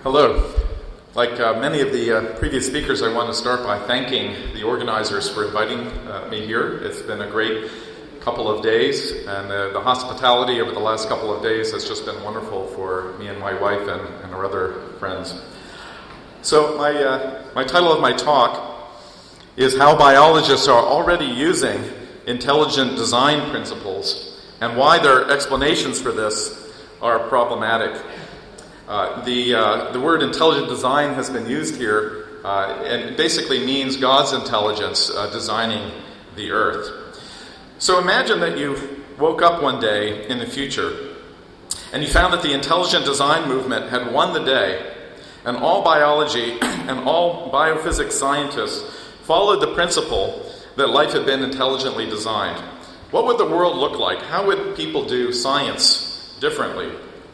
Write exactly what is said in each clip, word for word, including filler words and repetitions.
Hello. Like uh, many of the uh, previous speakers, I want to start by thanking the organizers for inviting uh, me here. It's been a great couple of days, and uh, the hospitality over the last couple of days has just been wonderful for me and my wife and, and our other friends. So my, uh, my title of my talk is How Biologists Are Already Using Intelligent Design Principles and Why Their Explanations for This Are Problematic. Uh, the uh, the word intelligent design has been used here, uh, and it basically means God's intelligence uh, designing the earth. So imagine that you woke up one day in the future, and you found that the intelligent design movement had won the day, and all biology and all biophysics scientists followed the principle that life had been intelligently designed. What would the world look like? How would people do science differently?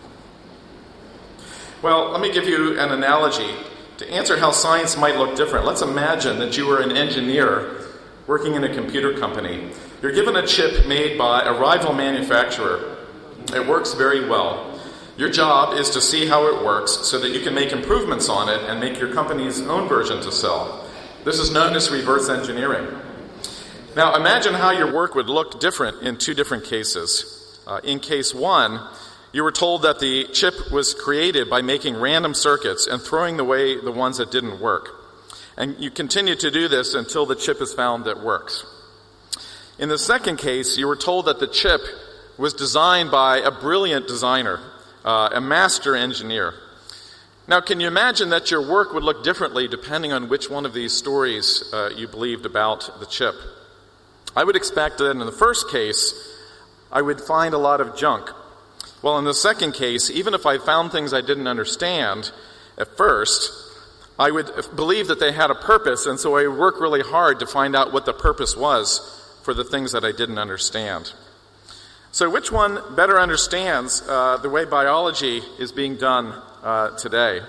Well, let me give you an analogy. To answer how science might look different, let's imagine that you were an engineer working in a computer company. You're given a chip made by a rival manufacturer. It works very well. Your job is to see how it works so that you can make improvements on it and make your company's own version to sell. This is known as reverse engineering. Now, imagine how your work would look different in two different cases. Uh, in case one, you were told that the chip was created by making random circuits and throwing away the ones that didn't work. And you continue to do this until the chip is found that works. In the second case, you were told that the chip was designed by a brilliant designer, uh, a master engineer. Now, can you imagine that your work would look differently depending on which one of these stories uh, you believed about the chip? I would expect that in the first case, I would find a lot of junk. Well, in the second case, even if I found things I didn't understand at first, I would believe that they had a purpose, and so I would work really hard to find out what the purpose was for the things that I didn't understand. So which one better understands uh, the way biology is being done uh, today?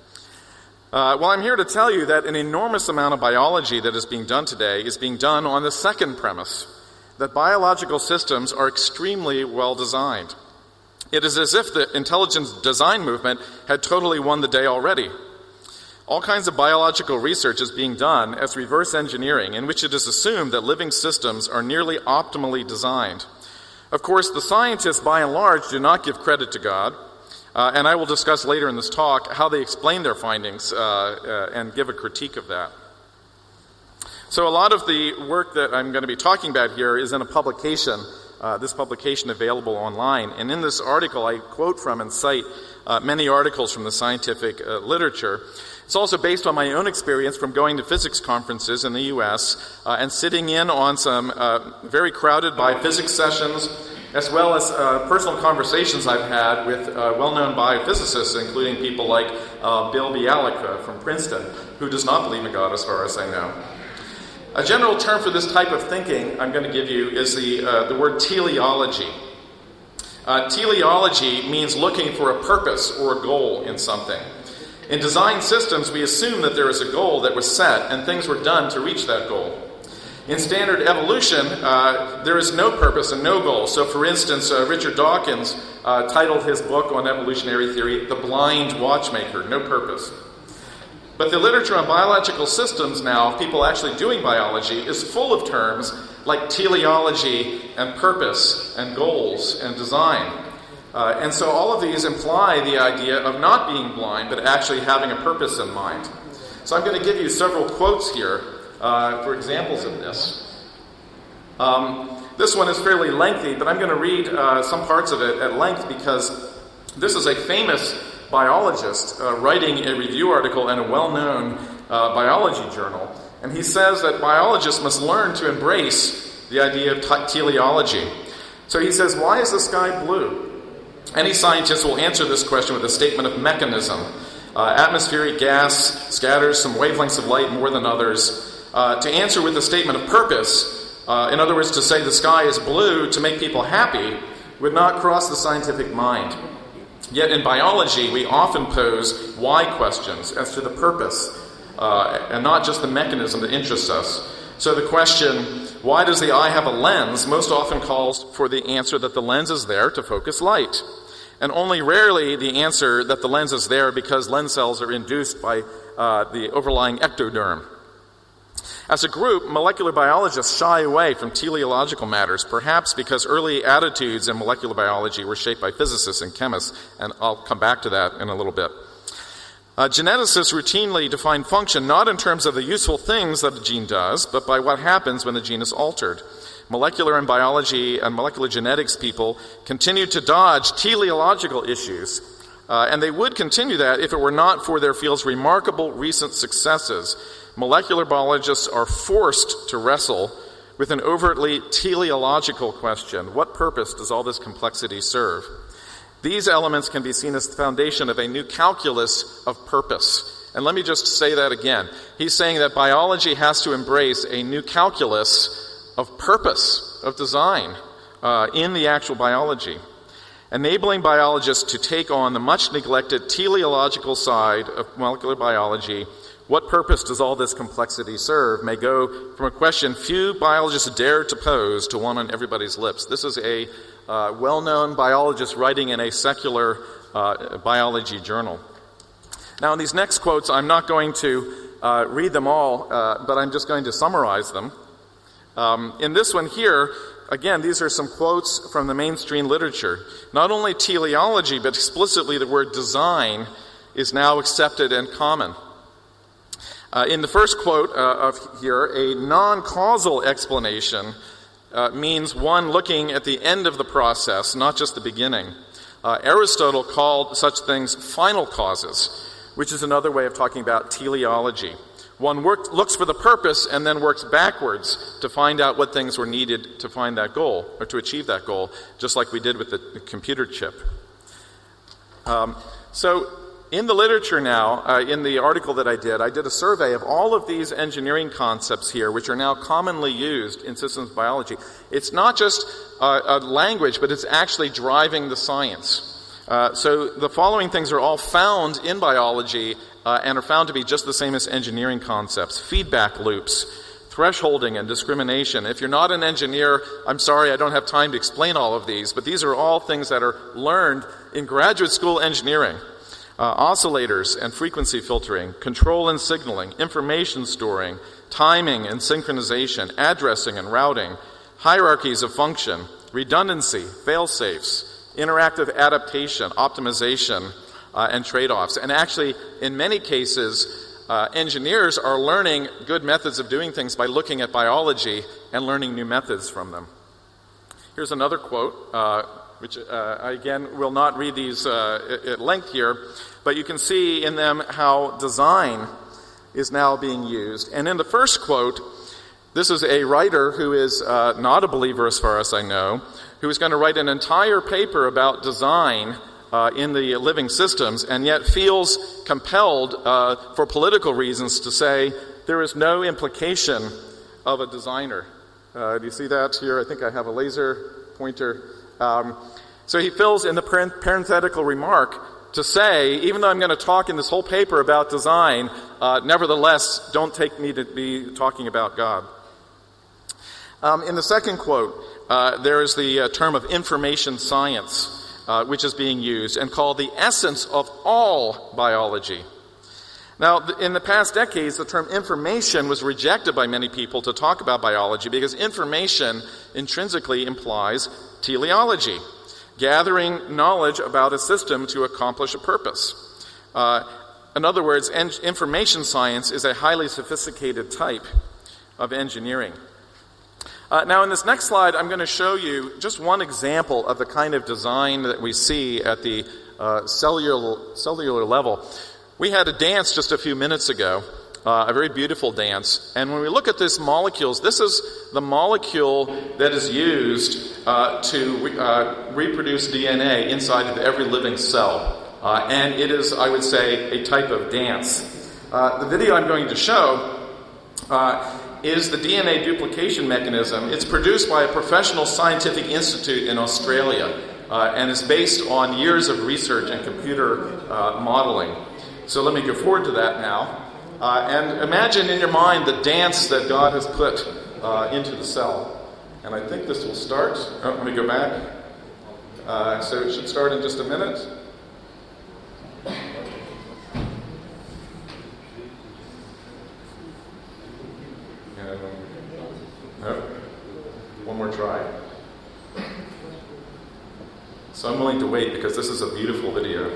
Uh, well, I'm here to tell you that an enormous amount of biology that is being done today is being done on the second premise, that biological systems are extremely well designed. It is as if the intelligent design movement had totally won the day already. All kinds of biological research is being done as reverse engineering, in which it is assumed that living systems are nearly optimally designed. Of course, the scientists, by and large, do not give credit to God, uh, and I will discuss later in this talk how they explain their findings uh, uh, and give a critique of that. So a lot of the work that I'm going to be talking about here is in a publication, Uh, this publication available online. And in this article, I quote from and cite uh, many articles from the scientific uh, literature. It's also based on my own experience from going to physics conferences in the U S uh, and sitting in on some uh, very crowded biophysics sessions, as well as uh, personal conversations I've had with uh, well-known biophysicists, including people like uh, Bill Bialik uh, from Princeton, who does not believe in God as far as I know. A general term for this type of thinking I'm going to give you is the, uh, the word teleology. Uh, teleology means looking for a purpose or a goal in something. In design systems, we assume that there is a goal that was set and things were done to reach that goal. In standard evolution, uh, there is no purpose and no goal. So, for instance, uh, Richard Dawkins uh, titled his book on evolutionary theory, The Blind Watchmaker, No Purpose. But the literature on biological systems now, people actually doing biology, is full of terms like teleology and purpose and goals and design. Uh, and so all of these imply the idea of not being blind, but actually having a purpose in mind. So I'm going to give you several quotes here uh, for examples of this. Um, this one is fairly lengthy, but I'm going to read uh, some parts of it at length because this is a famous biologist uh, writing a review article in a well-known uh, biology journal. And he says that biologists must learn to embrace the idea of t- teleology. So he says, why is the sky blue? Any scientist will answer this question with a statement of mechanism. Uh, atmospheric gas scatters some wavelengths of light more than others. Uh, to answer with a statement of purpose, uh, in other words, to say the sky is blue to make people happy, would not cross the scientific mind. Yet in biology, we often pose why questions as to the purpose, uh, and not just the mechanism that interests us. So the question, why does the eye have a lens, most often calls for the answer that the lens is there to focus light. and only rarely the answer that the lens is there because lens cells are induced by uh, the overlying ectoderm. As a group, molecular biologists shy away from teleological matters, perhaps because early attitudes in molecular biology were shaped by physicists and chemists, and I'll come back to that in a little bit. Uh, geneticists routinely define function not in terms of the useful things that a gene does, but by what happens when the gene is altered. Molecular and biology and molecular genetics people continue to dodge teleological issues, uh, and they would continue that if it were not for their field's remarkable recent successes. Molecular biologists are forced to wrestle with an overtly teleological question. What purpose does all this complexity serve? These elements can be seen as the foundation of a new calculus of purpose. And let me just say that again. He's saying that biology has to embrace a new calculus of purpose, of design, uh, in the actual biology, enabling biologists to take on the much neglected teleological side of molecular biology. What purpose does all this complexity serve may go from a question few biologists dare to pose to one on everybody's lips. This is a uh, well-known biologist writing in a secular uh, biology journal. Now, in these next quotes, I'm not going to uh, read them all, uh, but I'm just going to summarize them. Um, in this one here, again, these are some quotes from the mainstream literature. Not only teleology, but explicitly the word design is now accepted and common. Uh, in the first quote uh, of here, a non-causal explanation uh, means one looking at the end of the process, not just the beginning. Uh, Aristotle called such things final causes, which is another way of talking about teleology. One work, looks for the purpose and then works backwards to find out what things were needed to find that goal, or to achieve that goal, just like we did with the, the computer chip. Um, so, in the literature now, uh, in the article that I did, I did a survey of all of these engineering concepts here, which are now commonly used in systems biology. It's not just uh, a language, but it's actually driving the science. Uh, so the following things are all found in biology uh, and are found to be just the same as engineering concepts. Feedback loops, thresholding and discrimination. If you're not an engineer, I'm sorry, I don't have time to explain all of these, but these are all things that are learned in graduate school engineering. Uh, oscillators and frequency filtering, control and signaling, information storing, timing and synchronization, addressing and routing, hierarchies of function, redundancy, fail-safes, interactive adaptation, optimization, uh, and trade-offs. And actually, in many cases, uh, engineers are learning good methods of doing things by looking at biology and learning new methods from them. Here's another quote, uh, which uh, I again will not read these uh, at length here, but you can see in them how design is now being used. And in the first quote, this is a writer who is uh, not a believer as far as I know, who is going to write an entire paper about design uh, in the living systems, and yet feels compelled uh, for political reasons to say there is no implication of a designer. Uh, do you see that here? I think I have a laser pointer. Um, so he fills in the parenthetical remark to say, even though I'm going to talk in this whole paper about design, uh, nevertheless, don't take me to be talking about God. Um, in the second quote, uh, there is the uh, term of information science, uh, which is being used and called the essence of all biology. Now, in the past decades, the term information was rejected by many people to talk about biology because information intrinsically implies teleology, gathering knowledge about a system to accomplish a purpose. Uh, in other words, en- information science is a highly sophisticated type of engineering. Uh, now, in this next slide, I'm going to show you just one example of the kind of design that we see at the uh, cellular, cellular level. We had a dance just a few minutes ago, uh, a very beautiful dance. And when we look at these molecules, this is the molecule that is used uh, to re- uh, reproduce D N A inside of every living cell. Uh, and it is, I would say, a type of dance. Uh, the video I'm going to show uh, is the D N A duplication mechanism. It's produced by a professional scientific institute in Australia uh, and is based on years of research and computer uh, modeling. So let me go forward to that now. Uh, and imagine in your mind the dance that God has put uh, into the cell. And I think this will start. Oh, let me go back. Uh, so it should start in just a minute. And, no, one more try. So I'm willing to wait because this is a beautiful video.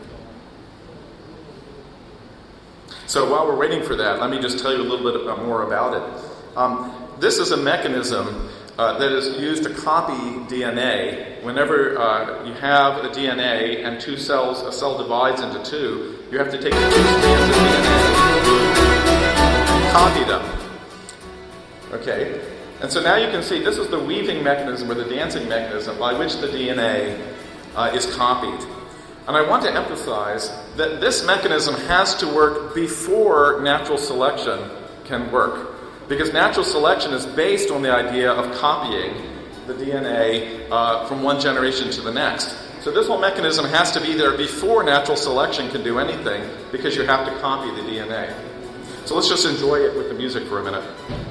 So while we're waiting for that, let me just tell you a little bit more about it. Um, this is a mechanism uh, that is used to copy D N A. Whenever uh, you have a D N A and two cells, a cell divides into two, you have to take the two strands of D N A and copy them. Okay? And so now you can see this is the weaving mechanism or the dancing mechanism by which the D N A uh, is copied. And I want to emphasize that this mechanism has to work before natural selection can work. Because natural selection is based on the idea of copying the D N A uh, from one generation to the next. So this whole mechanism has to be there before natural selection can do anything, because you have to copy the D N A. So let's just enjoy it with the music for a minute.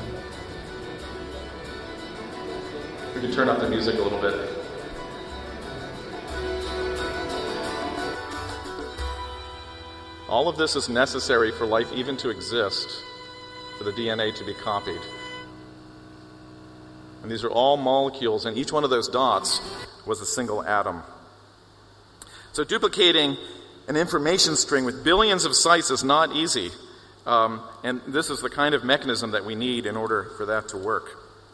We can turn up the music a little bit. All of this is necessary for life even to exist, for the D N A to be copied. And these are all molecules, and each one of those dots was a single atom. So duplicating an information string with billions of sites is not easy. Um, and this is the kind of mechanism that we need in order for that to work.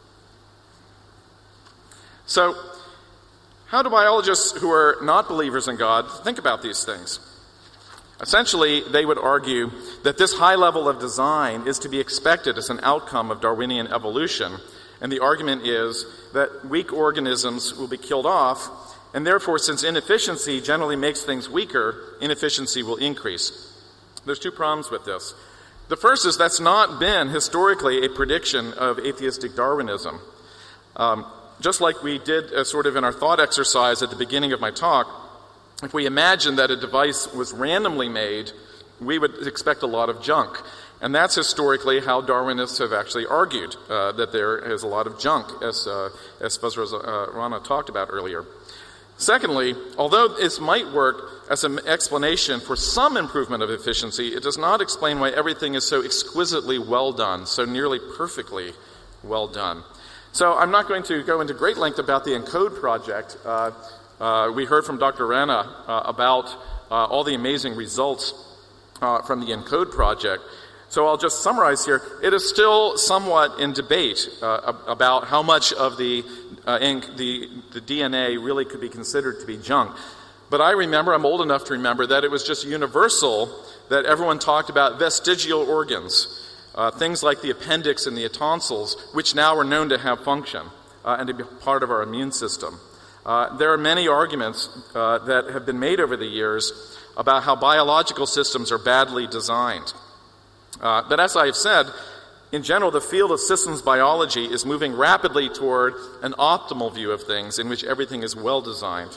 So, how do biologists who are not believers in God think about these things? Essentially, they would argue that this high level of design is to be expected as an outcome of Darwinian evolution, and the argument is that weak organisms will be killed off, and therefore, since inefficiency generally makes things weaker, inefficiency will increase. There's two problems with this. The first is that's not been historically a prediction of atheistic Darwinism. Um, just like we did uh, sort of in our thought exercise at the beginning of my talk, if we imagine that a device was randomly made, we would expect a lot of junk. And that's historically how Darwinists have actually argued, uh, that there is a lot of junk, as, uh, as Professor uh, Rana talked about earlier. Secondly, although this might work as an explanation for some improvement of efficiency, it does not explain why everything is so exquisitely well done, so nearly perfectly well done. So I'm not going to go into great length about the ENCODE project. Uh, Uh, we heard from Doctor Rana uh, about uh, all the amazing results uh, from the ENCODE project. So I'll just summarize here. It is still somewhat in debate uh, about how much of the, uh, ink, the the D N A really could be considered to be junk. But I remember, I'm old enough to remember, that it was just universal that everyone talked about vestigial organs, uh, things like the appendix and the tonsils, which now are known to have function uh, and to be part of our immune system. Uh, there are many arguments uh, that have been made over the years about how biological systems are badly designed. Uh, but as I have said, in general, the field of systems biology is moving rapidly toward an optimal view of things in which everything is well designed.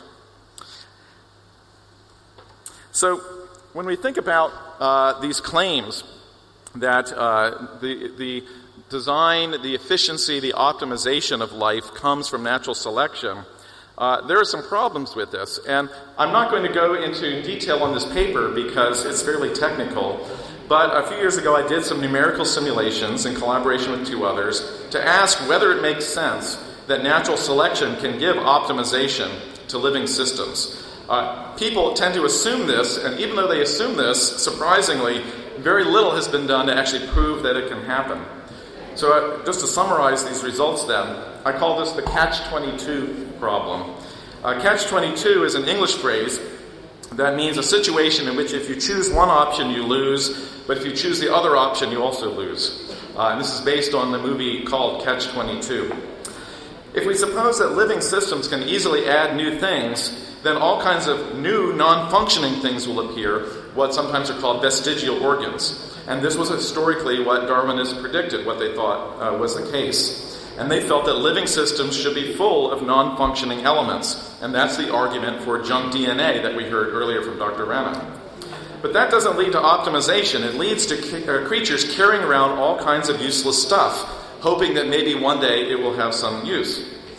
So when we think about uh, these claims that uh, the, the design, the efficiency, the optimization of life comes from natural selection, Uh, there are some problems with this, and I'm not going to go into detail on this paper because it's fairly technical, but a few years ago I did some numerical simulations in collaboration with two others to ask whether it makes sense that natural selection can give optimization to living systems. Uh, people tend to assume this, and even though they assume this, surprisingly, very little has been done to actually prove that it can happen. So uh, just to summarize these results then, I call this the catch twenty-two problem. Uh, catch twenty-two is an English phrase that means a situation in which if you choose one option you lose, but if you choose the other option you also lose. Uh, and this is based on the movie called Catch twenty-two. If we suppose that living systems can easily add new things, then all kinds of new non-functioning things will appear, what sometimes are called vestigial organs. And this was historically what Darwinists predicted, what they thought uh, was the case. And they felt that living systems should be full of non-functioning elements. And that's the argument for junk D N A that we heard earlier from Doctor Rana. But that doesn't lead to optimization. It leads to c- uh, creatures carrying around all kinds of useless stuff, hoping that maybe one day it will have some use.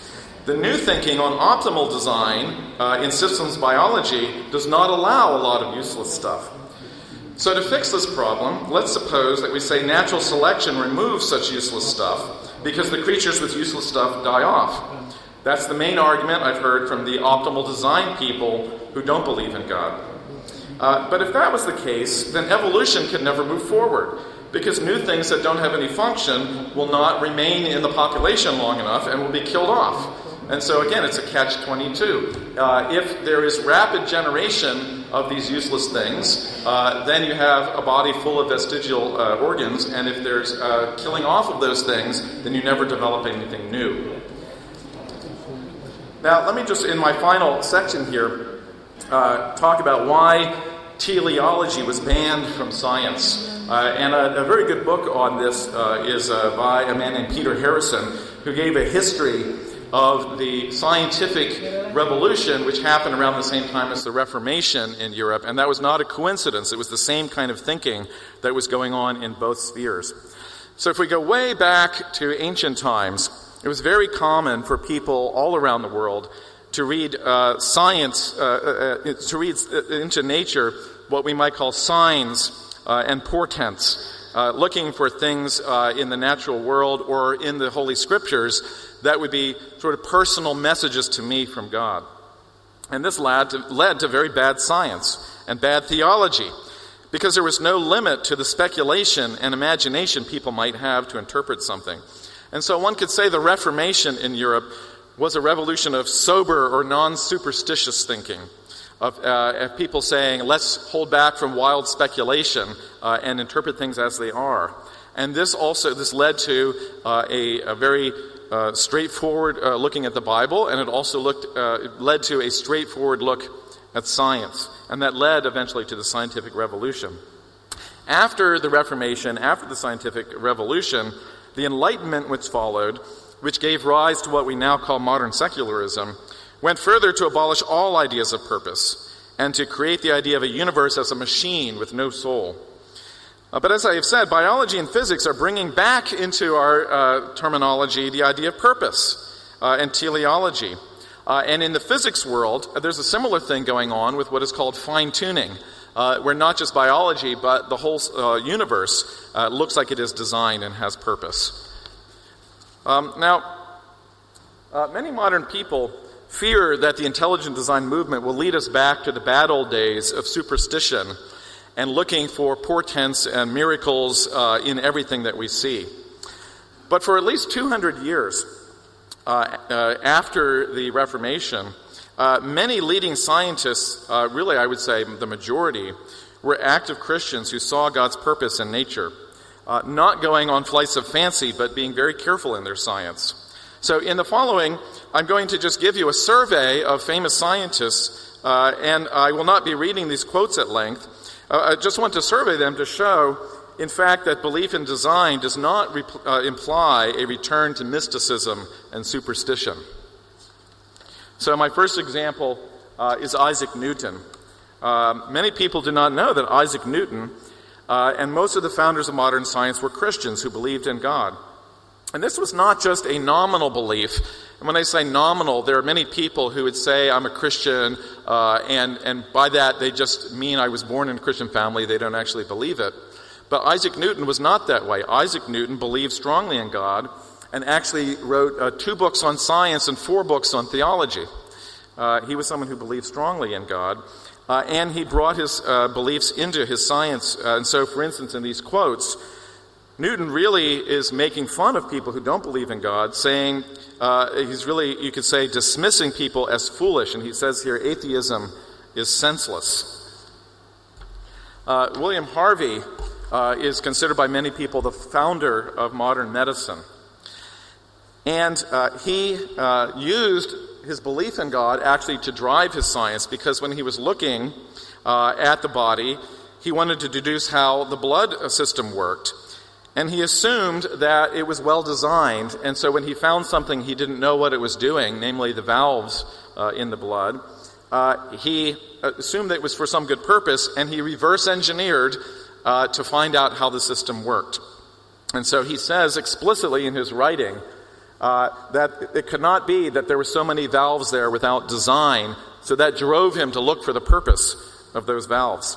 The new thinking on optimal design uh, in systems biology does not allow a lot of useless stuff. So to fix this problem, let's suppose that we say natural selection removes such useless stuff because the creatures with useless stuff die off. That's the main argument I've heard from the optimal design people who don't believe in God. Uh, but if that was the case, then evolution could never move forward, because new things that don't have any function will not remain in the population long enough and will be killed off. And so again, it's a catch twenty-two. Uh, if there is rapid generation of these useless things, uh, then you have a body full of vestigial uh, organs, and if there's uh, killing off of those things, then you never develop anything new. Now, let me just, in my final section here, uh, talk about why teleology was banned from science. Uh, and a, a very good book on this uh, is uh, by a man named Peter Harrison, who gave a history of the scientific revolution which happened around the same time as the Reformation in Europe. And that was not a coincidence. It was the same kind of thinking that was going on in both spheres. So if we go way back to ancient times, it was very common for people all around the world to read uh, science, uh, uh, to read into nature what we might call signs uh, and portents, uh, looking for things uh, in the natural world or in the Holy Scriptures that would be sort of personal messages to me from God. And this led to, led to very bad science and bad theology, because there was no limit to the speculation and imagination people might have to interpret something. And so one could say the Reformation in Europe was a revolution of sober or non-superstitious thinking, of, uh, of people saying, let's hold back from wild speculation uh, and interpret things as they are. And this also, this led to uh, a, a very uh, straightforward uh, looking at the Bible, and it also looked uh, it led to a straightforward look at science. And that led eventually to the scientific revolution. After the Reformation, after the scientific revolution, the Enlightenment which followed, which gave rise to what we now call modern secularism, went further to abolish all ideas of purpose and to create the idea of a universe as a machine with no soul. Uh, but as I have said, biology and physics are bringing back into our uh, terminology the idea of purpose uh, and teleology. Uh, and in the physics world, uh, there's a similar thing going on with what is called fine-tuning, uh, where not just biology, but the whole uh, universe uh, looks like it is designed and has purpose. Um, now, uh, many modern people fear that the intelligent design movement will lead us back to the bad old days of superstition and looking for portents and miracles uh, in everything that we see. But for at least two hundred years uh, uh, after the Reformation, uh, many leading scientists, uh, really I would say the majority, were active Christians who saw God's purpose in nature, uh, not going on flights of fancy, but being very careful in their science. So in the following, I'm going to just give you a survey of famous scientists, uh, and I will not be reading these quotes at length. Uh, I just want to survey them to show, in fact, that belief in design does not re- uh, imply a return to mysticism and superstition. So my first example uh, is Isaac Newton. Uh, many people do not know that Isaac Newton uh, and most of the founders of modern science were Christians who believed in God. And this was not just a nominal belief. And when I say nominal, there are many people who would say, I'm a Christian, uh, and, and by that they just mean I was born in a Christian family. They don't actually believe it. But Isaac Newton was not that way. Isaac Newton believed strongly in God and actually wrote uh, two books on science and four books on theology. Uh, he was someone who believed strongly in God, uh, and he brought his uh, beliefs into his science. Uh, and so, for instance, in these quotes, Newton really is making fun of people who don't believe in God, saying, uh, he's really, you could say, dismissing people as foolish. And he says here, atheism is senseless. Uh, William Harvey uh, is considered by many people the founder of modern medicine. And uh, he uh, used his belief in God actually to drive his science, because when he was looking uh, at the body, he wanted to deduce how the blood system worked. And he assumed that it was well designed, and so when he found something he didn't know what it was doing, namely the valves uh, in the blood, uh, he assumed that it was for some good purpose, and he reverse engineered uh, to find out how the system worked. And so he says explicitly in his writing uh, that it could not be that there were so many valves there without design, so that drove him to look for the purpose of those valves.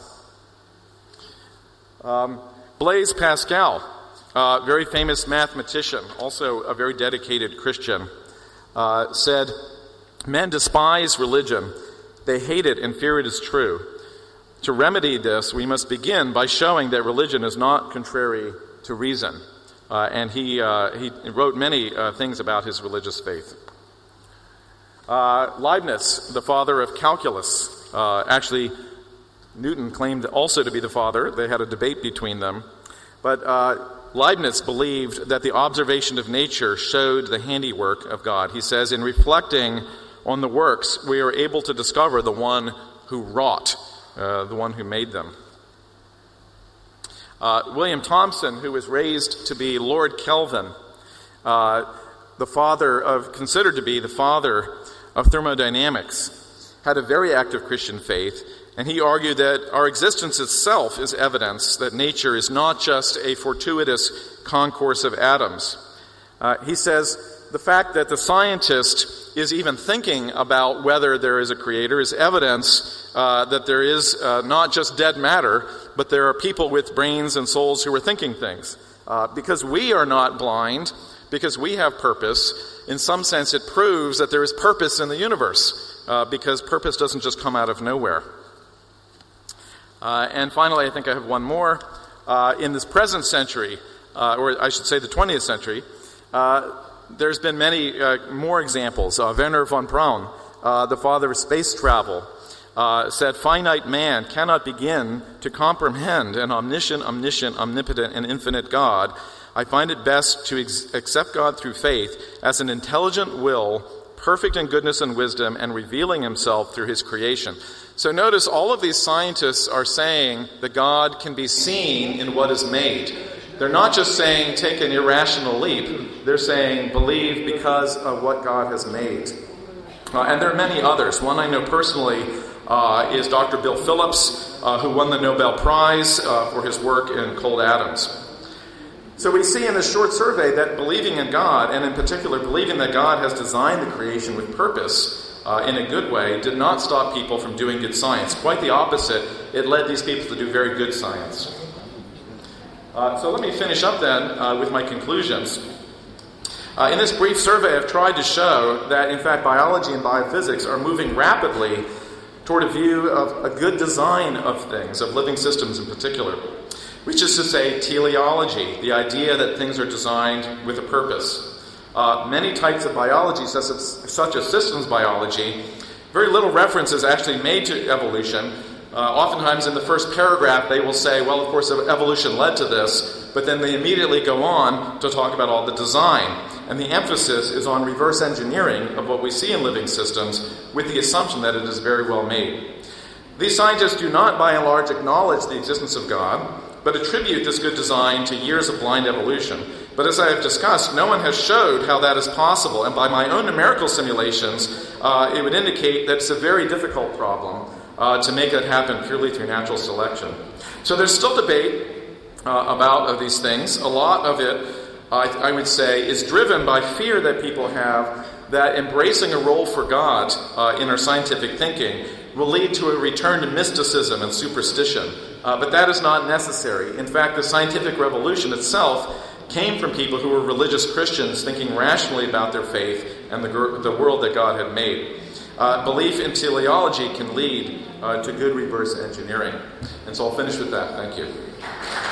Um, Blaise Pascal, uh, very famous mathematician, also a very dedicated Christian, uh, said, "Men despise religion. They hate it and fear it is true. To remedy this, we must begin by showing that religion is not contrary to reason." Uh, and he uh, he wrote many uh, things about his religious faith. Uh, Leibniz, the father of calculus, uh, actually Newton claimed also to be the father. They had a debate between them. But uh, Leibniz believed that the observation of nature showed the handiwork of God. He says, "In reflecting on the works, we are able to discover the one who wrought, uh, the one who made them." Uh, William Thomson, who was raised to be Lord Kelvin, uh, the father of, considered to be the father of thermodynamics, had a very active Christian faith, and he argued that our existence itself is evidence that nature is not just a fortuitous concourse of atoms. Uh, he says, the fact that the scientist is even thinking about whether there is a creator is evidence uh, that there is uh, not just dead matter, but there are people with brains and souls who are thinking things. Uh, because we are not blind, because we have purpose, in some sense it proves that there is purpose in the universe, uh, because purpose doesn't just come out of nowhere. Uh, and finally, I think I have one more. Uh, in this present century, uh, or I should say the twentieth century, uh, there's been many uh, more examples. Uh, Werner von Braun, uh, the father of space travel, uh, said, "Finite man cannot begin to comprehend an omniscient, omniscient, omnipotent, and infinite God. I find it best to ex- accept God through faith as an intelligent will, perfect in goodness and wisdom, and revealing himself through his creation." So notice all of these scientists are saying that God can be seen in what is made. They're not just saying take an irrational leap. They're saying believe because of what God has made. Uh, and there are many others. One I know personally uh, is Doctor Bill Phillips, uh, who won the Nobel Prize uh, for his work in cold atoms. So we see in this short survey that believing in God, and in particular believing that God has designed the creation with purpose uh, in a good way, did not stop people from doing good science. Quite the opposite. It led these people to do very good science. Uh, so let me finish up then uh, with my conclusions. Uh, in this brief survey, I've tried to show that, in fact, biology and biophysics are moving rapidly toward a view of a good design of things, of living systems in particular, which is to say teleology, the idea that things are designed with a purpose. Uh, many types of biology, such as, such as systems biology, very little reference is actually made to evolution. Uh, oftentimes in the first paragraph they will say, well, of course, evolution led to this, but then they immediately go on to talk about all the design. And the emphasis is on reverse engineering of what we see in living systems with the assumption that it is very well made. These scientists do not, by and large, acknowledge the existence of God, but attribute this good design to years of blind evolution. But as I have discussed, no one has showed how that is possible, and by my own numerical simulations, uh, it would indicate that it's a very difficult problem uh, to make that happen purely through natural selection. So there's still debate uh, about uh, these things. A lot of it, I, I would say, is driven by fear that people have that embracing a role for God uh, in our scientific thinking will lead to a return to mysticism and superstition. Uh, but that is not necessary. In fact, the scientific revolution itself came from people who were religious Christians thinking rationally about their faith and the, the world that God had made. Uh, belief in teleology can lead uh, to good reverse engineering. And so I'll finish with that. Thank you.